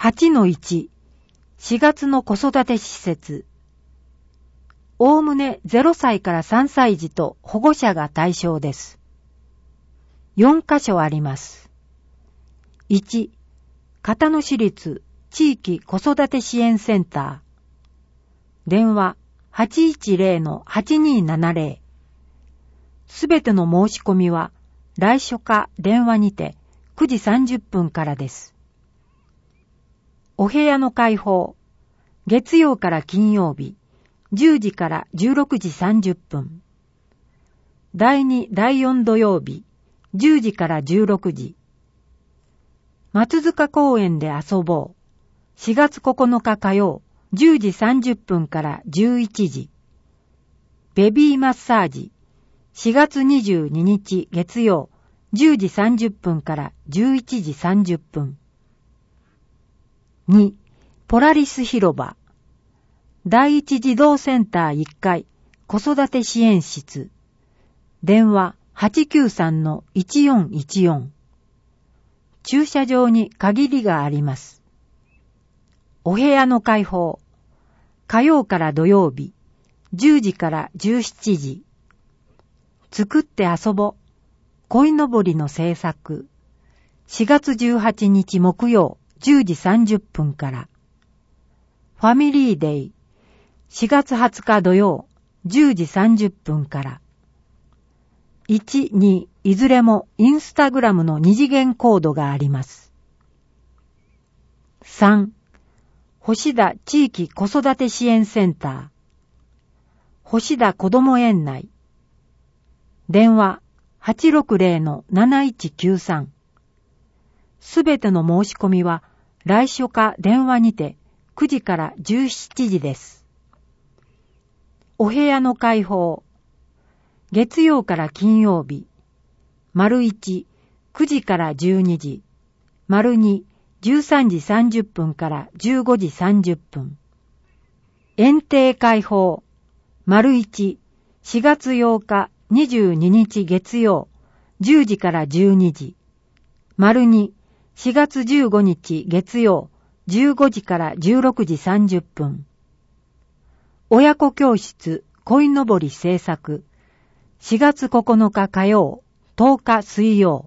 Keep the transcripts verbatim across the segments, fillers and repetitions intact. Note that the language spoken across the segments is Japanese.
はちのいち、しがつの子育て施設。おおむねゼロさいからさんさい児と保護者が対象です。よんかしょあります。いち、片野市立地域子育て支援センター。電話 はちいちゼロ はちにーななゼロ。すべての申し込みは来所か電話にてくじさんじゅっぷんからです。お部屋の開放。月曜から金曜日、じゅうじからじゅうろくじさんじゅっぷん。だいに、だいよん土曜日、じゅうじからじゅうろくじ。松塚公園で遊ぼう。しがつここのか火曜、じゅうじさんじゅっぷんからじゅういちじ。ベビーマッサージ。しがつにじゅうににち月曜、じゅうじさんじゅっぷんからじゅういちじさんじゅっぷん。に、ポラリス広場。第一児童センターいっかい子育て支援室。電話 はちきゅうさんのいちよんいちよん。駐車場に限りがあります。お部屋の開放。火曜から土曜日、じゅうじからじゅうしちじ。作って遊ぼ。鯉のぼりの制作。しがつじゅうはちにち木曜、じゅうじさんじゅっぷんから。ファミリーデイ。しがつはつか土曜、じゅうじさんじゅっぷんから。いち、に、いずれもインスタグラムの二次元コードがあります。さん、星田地域子育て支援センター。星田こども園内。電話 はちろくゼロのなないちきゅうさん。すべての申し込みは来所か電話にてくじからじゅうしちじです。お部屋の開放。月曜から金曜日。丸いち、くじからじゅうにじ。丸に、じゅうさんじさんじゅっぷんからじゅうごじさんじゅっぷん。園庭開放。丸いち、しがつようかにじゅうににち月曜、じゅうじからじゅうにじ。丸に、しがつじゅうごにち月曜、じゅうごじからじゅうろくじさんじゅっぷん。親子教室、鯉のぼり制作。しがつここのか火曜、とおか水曜。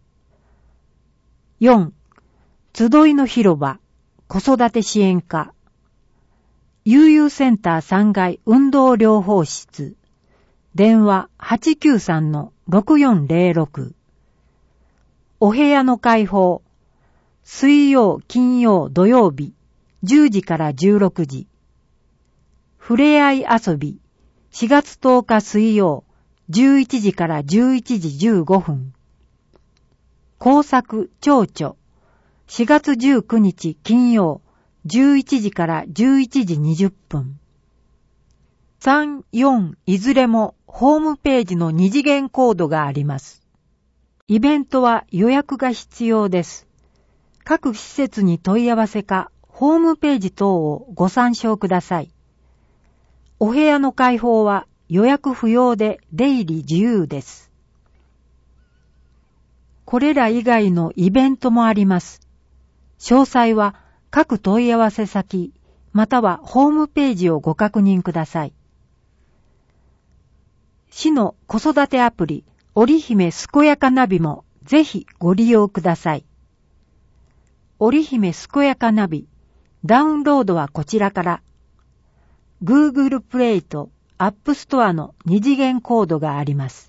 よん、集いの広場、子育て支援課。悠々センターさんがい運動療法室。電話 はちきゅうさんのろくよんゼロろく。お部屋の開放。水曜、金曜、土曜日、じゅうじからじゅうろくじ。ふれあい遊び。しがつとおか水曜、じゅういちじからじゅういちじじゅうごふん。工作蝶々。しがつじゅうくにち金曜、じゅういちじからじゅういちじにじゅっぷん。さん、よんいずれもホームページの二次元コードがあります。イベントは予約が必要です。各施設に問い合わせかホームページ等をご参照ください。お部屋の開放は予約不要で出入り自由です。これら以外のイベントもあります。詳細は各問い合わせ先またはホームページをご確認ください。市の子育てアプリ織姫すこやかナビもぜひご利用ください。織姫すこやかナビ、ダウンロードはこちらから。Google プレイと App ストアの二次元コードがあります。